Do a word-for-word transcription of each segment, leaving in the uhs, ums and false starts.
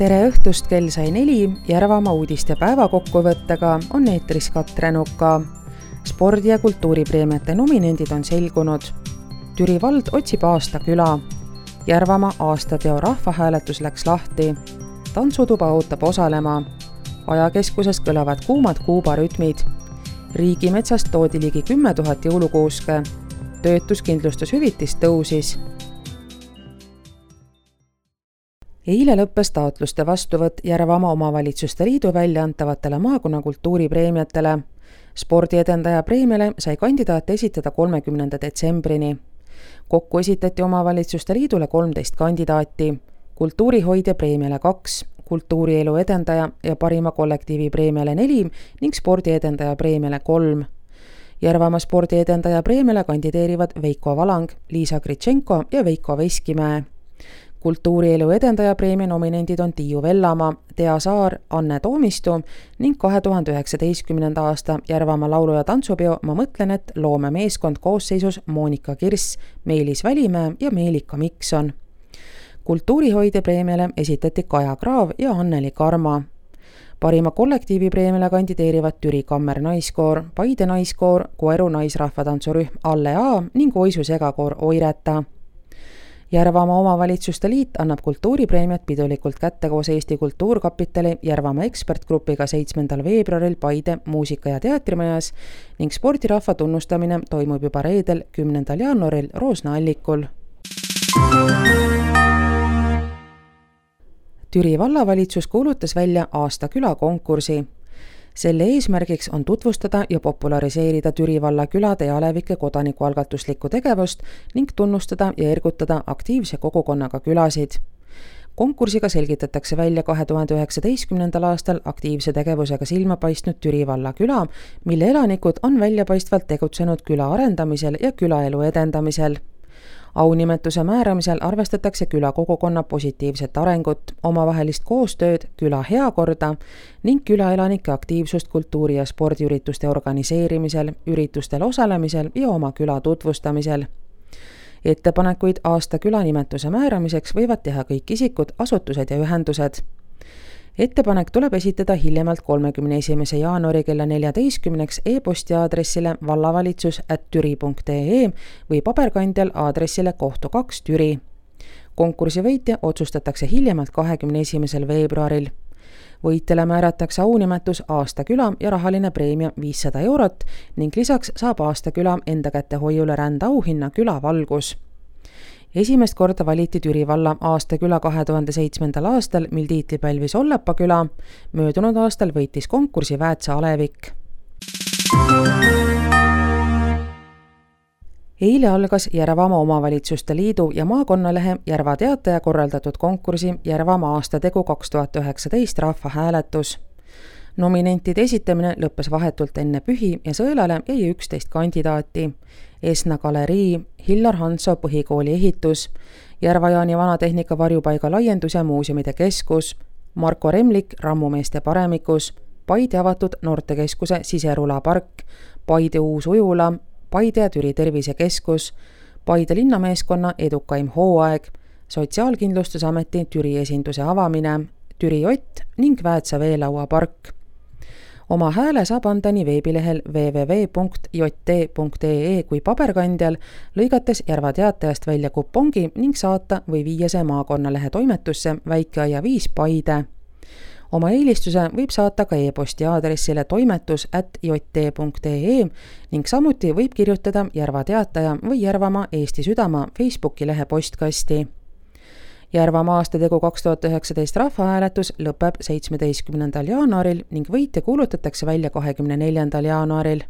Tere õhtust, kell sai neli, Järvamaa uudiste päevakokkuvõttega on eetris Katre Nuka. Spordi- ja kultuuripreemiate nominendid on selgunud. Türi vald otsib aasta küla. Järvamaa aastateo rahvahääletus läks lahti. Tantsutuba ootab osalema. Ajakeskuses kõlavad kuumad kuubarütmid. Riigimetsast toodi ligi kümme tuhat jõulukuuske. Töötuskindlustushüvitis tõusis. Eile lõppes taotluste vastuvõtt Järvamaa omavalitsuste liidu välja antavatele maakonna kultuuripreemiatele. Spordiedendaja preemiale sai kandidaate esitada kolmekümnenda detsembrini. Kokku esitati omavalitsuste liidule kolmteist kandidaati. Kultuurihoidja preemiale kaks, kultuurielu edendaja ja parima kollektiivi preemiale neli ning spordiedendaja preemiale kolm. Järvamaa spordiedendaja preemiale kandideerivad Veiko Valang, Liisa Gritšenko ja Veiko Veskimäe. Kultuurielu edendaja preemia nominendid on Tiiu Vellamaa, Tea Saar, Anne Toomistu ning kahe tuhande üheksateistkümnenda aasta Järvamaa laulu- ja tantsupeo Ma mõtlen, et loome meeskond koosseisus Moonika Kirss, Meelis Välimäe ja Meelika Mikson. Kultuurihoidja preemiale esitati Kaja Kraav ja Anneli Karma. Parima kollektiivi preemiale kandideerivad Türi Kammer naiskoor, Paide naiskoor, Koeru naisrahvatantsurühm Alle A ning Oisu segakoor Oireta. Järvamaa omavalitsuste liit annab kultuuripreemiat pidulikult kätte koos Eesti Kultuurkapitali Järvamaa ekspertgrupiga seitsmendal veebruaril Paide muusika- ja teatrimajas ning spordirahva tunnustamine toimub juba reedel kümnendal jaanuaril Roosna allikul. Türi vallavalitsus kuulutas välja aasta küla konkursi. Selle eesmärgiks on tutvustada ja populariseerida Türi valla külade ja alevike kodanikualgatuslikku tegevust ning tunnustada ja ergutada aktiivse kogukonnaga külasid. Konkursiga selgitatakse välja kahe tuhande üheksateistkümnendal aastal aktiivse tegevusega silma paistnud Türi valla küla, mille elanikud on väljapaistvalt tegutsenud küla arendamisel ja külaelu edendamisel. Aunimetuse määramisel arvestatakse küla kogukonna positiivset arengut, omavahelist koostööd, küla heakorda ning külaelanike aktiivsust kultuuri- ja spordiürituste organiseerimisel, üritustel osalemisel ja oma küla tutvustamisel. Ettepanekuid aasta küla nimetuse määramiseks võivad teha kõik isikud, asutused ja ühendused. Ettepanek tuleb esitada hiljemalt kolmekümne esimese jaanuari kella neljateistkümneks e-posti aadressile vallavalitsus at türi punkt ee või paberkandjal aadressile kohtu kaks Türi. Konkursi võitja otsustatakse hiljemalt kahekümne esimesel veebruaril. Võitjale määratakse aunimetus aasta küla ja rahaline preemia viissada eurot ning lisaks saab aasta küla enda kätte hoiule rändauhinna küla valgus. Esimest korda valiti Türi valla aasta küla kahe tuhande seitsmendal aastal, mil tiitli pälvis Ollapa küla. Möödunud aastal võitis konkursi Väätsa alevik. Eile algas Järvamaa omavalitsuste liidu ja maakonnalehe Järva Teataja korraldatud konkursi Järvamaa aastategu kaks tuhat üheksateist rahvahääletus. Nominentide esitamine lõppes vahetult enne pühi ja sõelale jäi üksteist kandidaati. Esna galerii, Hillar Hanso põhikooli ehitus, Järva-Jaani vanatehnika varjupaiga laiendus ja muuseumide keskus, Marko Remlik rammumeeste paremikus, Paide avatud noortekeskuse siserula park, Paide uus ujula, Paide ja Türi tervisekeskus, Paide linnameeskonna edukaim hooaeg, Sotsiaalkindlustusameti Türi esinduse avamine, Türi Ott ning Väätsa veelaua park. Oma hääle saab anda nii veebilehel w w w punkt j t punkt e e kui paberkandjal, lõigates Järva Teatajast välja kupongi ning saata või viia see maakonnalehe toimetusse Väikeaia viis Paide. Oma eelistuse võib saata ka e-posti aadressile toimetus at j t punkt e e ning samuti võib kirjutada Järva Teataja või Järvamaa Eesti Südamaa Facebooki lehe postkasti. Järvamaa aastategu kaks tuhat üheksateist rahvahääletus lõpeb seitsmeteistkümnendal jaanuaril ning võitja kuulutatakse välja kahekümne neljandal jaanuaril.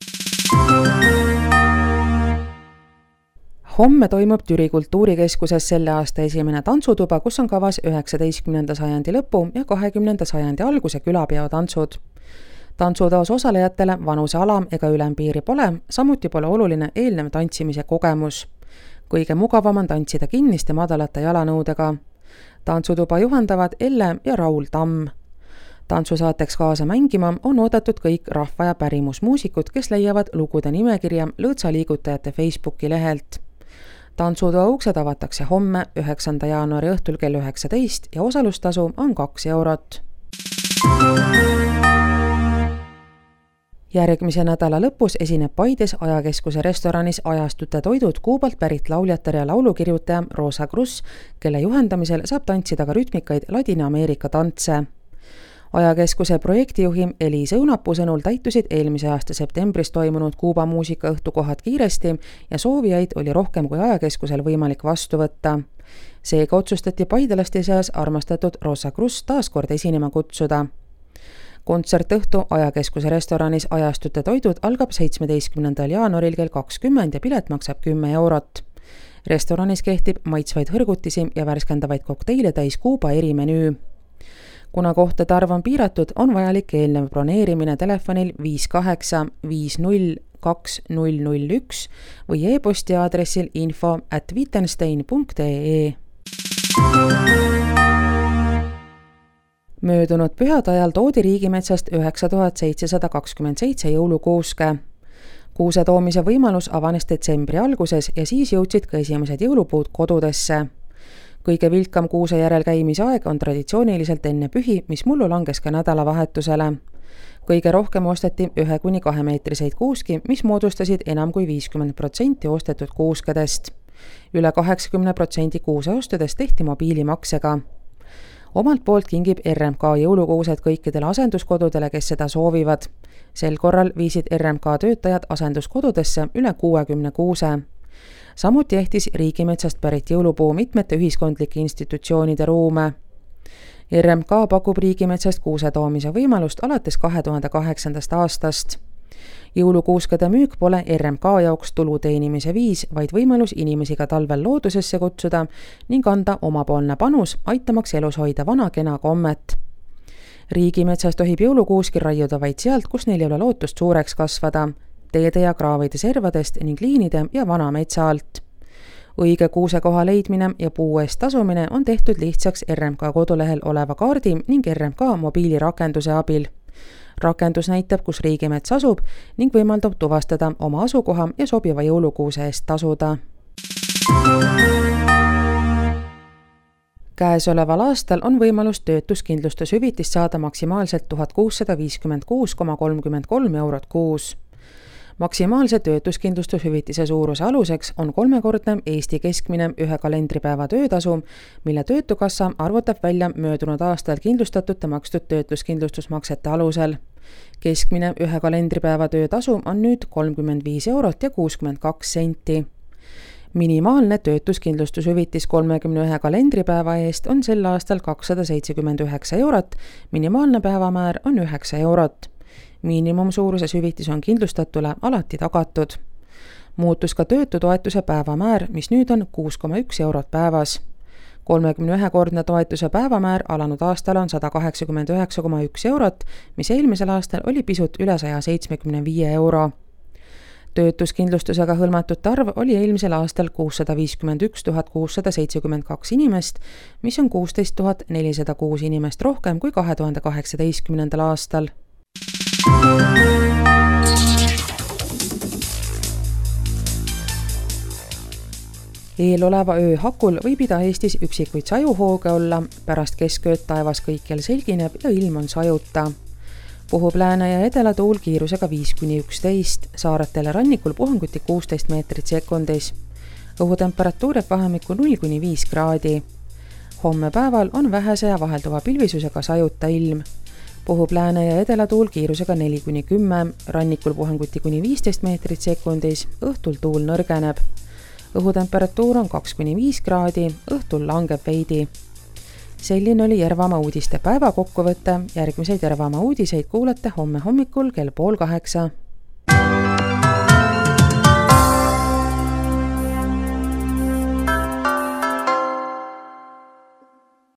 Homme toimub Türi kultuurikeskuses selle aasta esimene tantsutuba, kus on kavas üheksateistkümnenda sajandi lõpu ja kahekümnenda sajandi alguse külapeotantsud. Tantsuteos osalejatele vanuse alam- ega ülempiiri pole, samuti pole oluline eelnev tantsimise kogemus. Kõige mugavam on tantsida kinniste madalate jalanõudega. Tantsutuba juhendavad Elle ja Raul Tamm. Tantsusaateks kaasa mängima on oodatud kõik rahva- ja pärimusmuusikud, kes leiavad lugude nimekirja Lõõtsa liigutajate Facebooki lehelt. tantsutoa uksed avatakse homme, üheksanda jaanuari õhtul kell üheksateist ja osalustasu on kaks eurot. Järgmise nädala lõpus esineb Paides Ajakeskuse restoranis Ajastute toidud Kuubalt pärit lauljatar ja laulukirjutaja Rosa Cruz, kelle juhendamisel saab tantsida ka rütmikaid Ladina-Ameerika tantse. Ajakeskuse projektijuhi Eliise Õunapuu sõnul täitusid eelmise aasta septembris toimunud Kuuba muusikaõhtukohad kiiresti ja soovijaid oli rohkem kui Ajakeskusel võimalik vastu võtta. Seega otsustati paidelaste seas armastatud Rosa Cruz taas kord esinema kutsuda. Kontsertõhtu Ajakeskuse restoranis Ajastute toidud algab seitsmeteistkümnendal jaanuaril kell kakskümmend ja pilet maksab kümme eurot. Restoranis kehtib maitsvaid hõrgutisi ja värskendavaid kokteile täis Kuuba erimenüü. Kuna kohtade arv on piiratud, on vajalik eelnev broneerimine telefonil viis kaheksa viis null kaks null null üks või e-posti aadressil info at wittenstein punkt ee. Möödunud pühade ajal toodi riigimetsast üheksa tuhat seitsesada kakskümmend seitse jõulukuuske. Kuuse toomise võimalus avanes detsembri alguses ja siis jõudsid ka esimesed jõulupuud kodudesse. Kõige vilkam kuuse järel käimisaeg on traditsiooniliselt enne pühi, mis mullu langes ka nädalavahetusele. Kõige rohkem osteti ühe kuni kahe meetriseid kuuski, mis moodustasid enam kui viiskümmend protsenti ostetud kuuskedest. Üle kaheksakümne protsendi kuuseostudest tehti mobiilimaksega. Omalt poolt kingib R M K jõulukuused kõikidele asenduskodudele, kes seda soovivad. Sel korral viisid R M K töötajad asenduskodudesse üle kuuekümne kuuse. Samuti ehtis riigimetsast pärit jõulupuu mitmete ühiskondlike institutsioonide ruume. R M K pakub riigimetsast kuuse toomise võimalust alates kahe tuhande kaheksandast aastast. Jõulukuuskede müük pole R M K jaoks tulu teenimise viis, vaid võimalus inimesi ka talvel loodusesse kutsuda ning anda omapoolne panus, aitamaks elus hoida vana kena kommet. Riigimetsas tohib jõulukuuski raiuda vaid sealt, kus neil ei ole lootust suureks kasvada, teede ja kraavide servadest ning liinide ja vana metsa alt. Õige kuusekoha leidmine ja puu eest tasumine on tehtud lihtsaks R M K kodulehel oleva kaardi ning R M K mobiilirakenduse abil. Rakendus näitab, kus riigimets asub ning võimaldab tuvastada oma asukoha ja sobiva jõulukuuse eest tasuda. Käesoleval aastal on võimalus töötuskindlustushüvitist saada maksimaalselt tuhat kuussada viiskümmend kuus koma kolmkümmend kolm eurot kuus. Maksimaalse töötuskindlustushüvitise suuruse aluseks on kolmekordne Eesti keskmine ühe kalendripäeva töötasu, mille Töötukassa arvutab välja möödunud aastal kindlustatute makstud töötuskindlustusmaksete alusel. Keskmine ühe kalendripäeva töötasu on nüüd kolmkümmend viis eurot ja kuuskümmend kaks senti. Minimaalne töötuskindlustushüvitis kolmekümne ühe kalendripäeva eest on sel aastal kakssada seitsekümmend üheksa eurot, minimaalne päevamäär on üheksa eurot. Miinimumsuuruses hüvitis on kindlustatule alati tagatud. Muutus ka töötutoetuse päevamäär, mis nüüd on kuus koma üks eurot päevas. kolmekümne ühe kordne toetuse päevamäär alanud aastal on sada kaheksakümmend üheksa koma üks eurot, mis eelmisel aastal oli pisut üle saja seitsmekümne viie euro. Töötuskindlustusega hõlmatute arv oli eelmisel aastal kuussada viiskümmend üks tuhat kuussada seitsekümmend kaks inimest, mis on kuusteist tuhat nelisada kuus inimest rohkem kui kahe tuhande kaheksateistkümnendal aastal. Eeloleva öö hakul võib Ida-Eestis üksikuid sajuhooge olla, pärast keskööd taevas kõikjal selgineb ja ilm on sajuta. Puhub lääne ja edela tuul kiirusega viis kuni üksteist, saaretele rannikul puhanguti kuusteist meetrit sekundis. Õhutemperatuur jääb vahemikku null kuni viis kraadi. Homme päeval on vähese ja vahelduva pilvisusega sajuta ilm. Puhub lääne ja edela tuul kiirusega neli kuni kümme, rannikul puhanguti kuni viisteist meetrit sekundis, õhtul tuul nõrgeneb. Õhutemperatuur on kaks kuni viis kraadi, õhtul langeb veidi. Selline oli Järvamaa uudiste päeva kokkuvõte, järgmiseid Järvamaa uudiseid kuulete homme hommikul kell pool kaheksa.